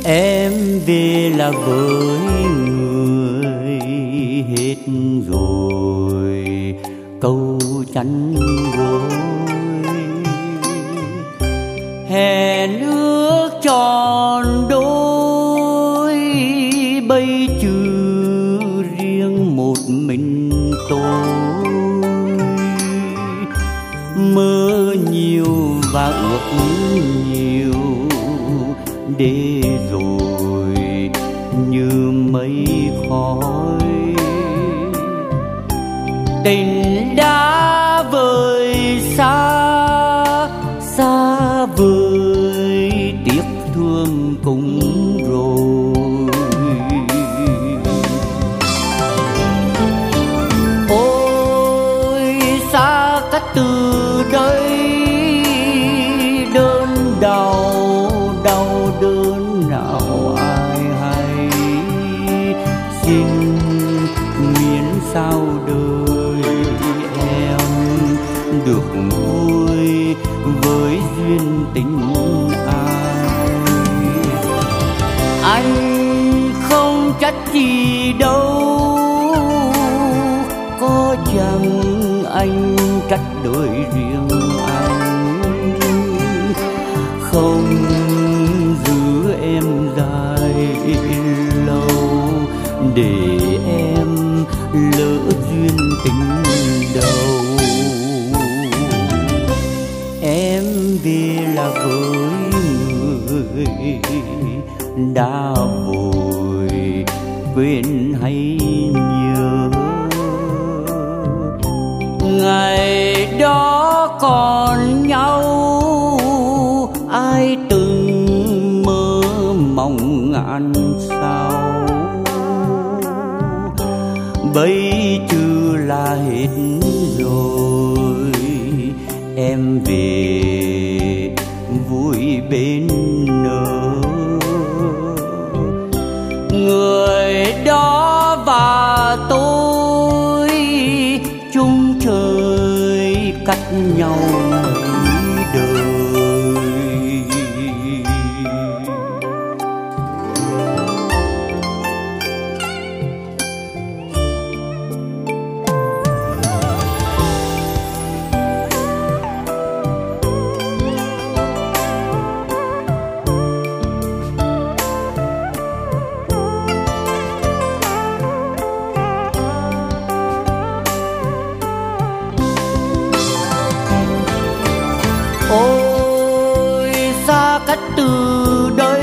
Em về là với người hết rồi câu chăn gối, hẹn ước tròn đôi bây trừ riêng một mình tôi. Mơ nhiều và ước nhiều để rồi như mây khói, tình đã vời xa xa vời tiếc thương cùng rồi. Ôi xa cách từ đây đơn đau đau đớn nào ai hay, xin miễn sao đời em được vui với duyên tình ai. Anh không trách gì đâu, có chăng anh trách đời riêng anh, không giữ em dài lâu để em lỡ duyên tình đầu. Em về là với người đã vội quên hay nhớ, ngày đó còn nhau ai từng mơ mộng ngàn sao. Bây trừ là hết rồi, em về vui bên nỡ người đó và tôi chung trời cách nhau mấy đời. Ôi xa cách từ đây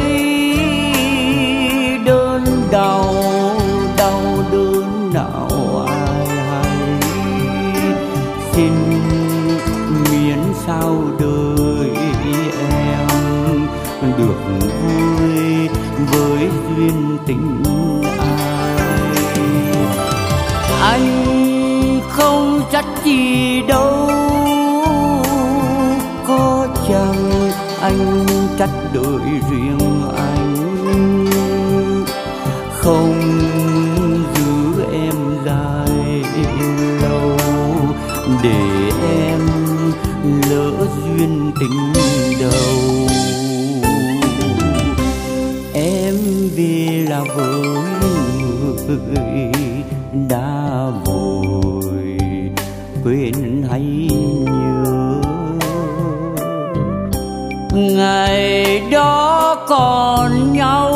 đơn đau đau đớn nào ai hay, xin miễn sao đời em được vui với duyên tình ai. Anh không trách gì đâu, có chăng anh trách đời riêng anh, không giữ em dài lâu để em lỡ duyên tình đầu. Em về là với người đã vội quên hay nhớ, ngày đó còn nhau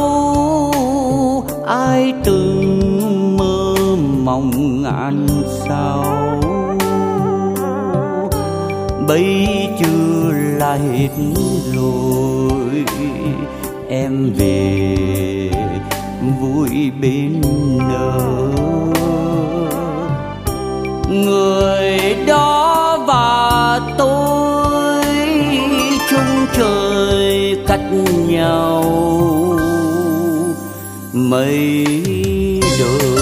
ai từng mơ mộng ngàn sao. Bây trừ là hết rồi, em về vui bên nỡ người đó và tôi chung trời cách nhau mấy đời.